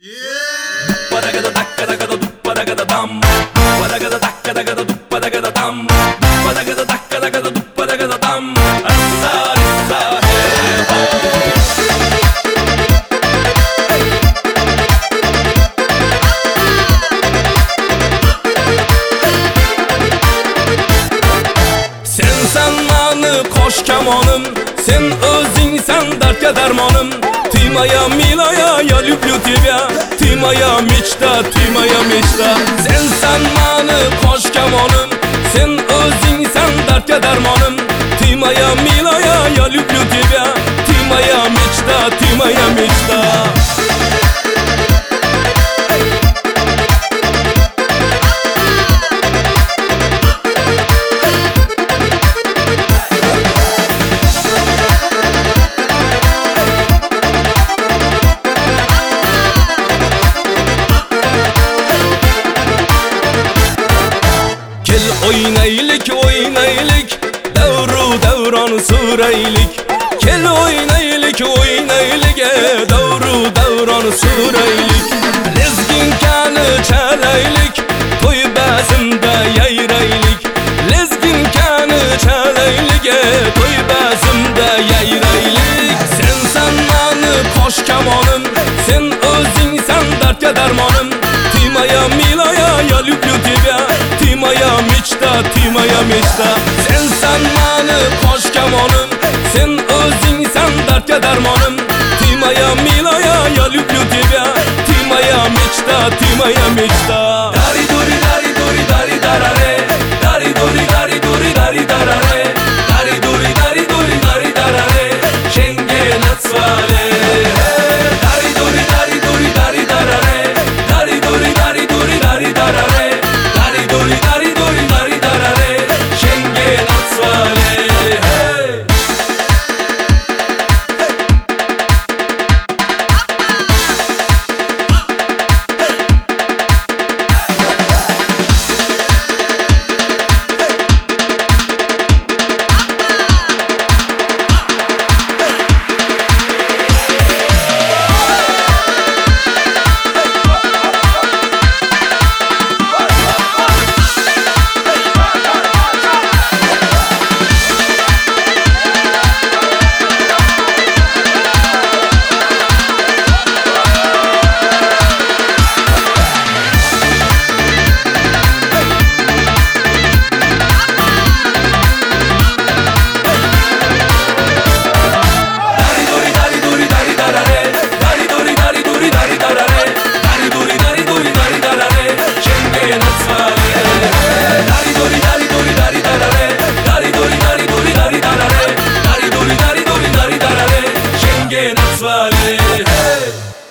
Duppadaga dakka duppadaga dam. Duppadaga dakka duppadaga dam. Duppadaga dakka duppadaga dam. Assar Sen mani qo'sh kamonim, sen o'zingsan dardga darmonim. Ты моя милая, я люблю тебя. Ты моя мечта, ты моя мечта. Sen mani qo'sh kamonim, sen o'zingsan dardga darmonim. Ты моя милая, я люблю тебя. Ты моя мечта, ты моя мечта. Oynaylik, oynaylik, davron suraylik. Kel oynaylik, oynaylik, davron suraylik. Lezginkani chalaylik, to'y bazmda yayraylik. Lezginkani chalaylik, to'y bazmda yayraylik. Sen mani qo'sh kamonim, sen o'zingsan dardga darmonim. Ты моя милая, я люблю тебя. Ты моя мечта, ты моя мечта. Sen mani qo'sh kamonim, sen o'zingsan dardga darmonim. Ты моя милая, я люблю тебя. Ты моя мечта, ты моя мечта. Dari duri dari duri dari darare. Dari duri dari duri dari darare. Dari duri dari duri dari darare. Shenge natsvale. Dari duri dari duri dari darare. Dari duri dari duri dari darare. Dari duri dari duri dari darare. Shenge natsvale. Shenge natsvale.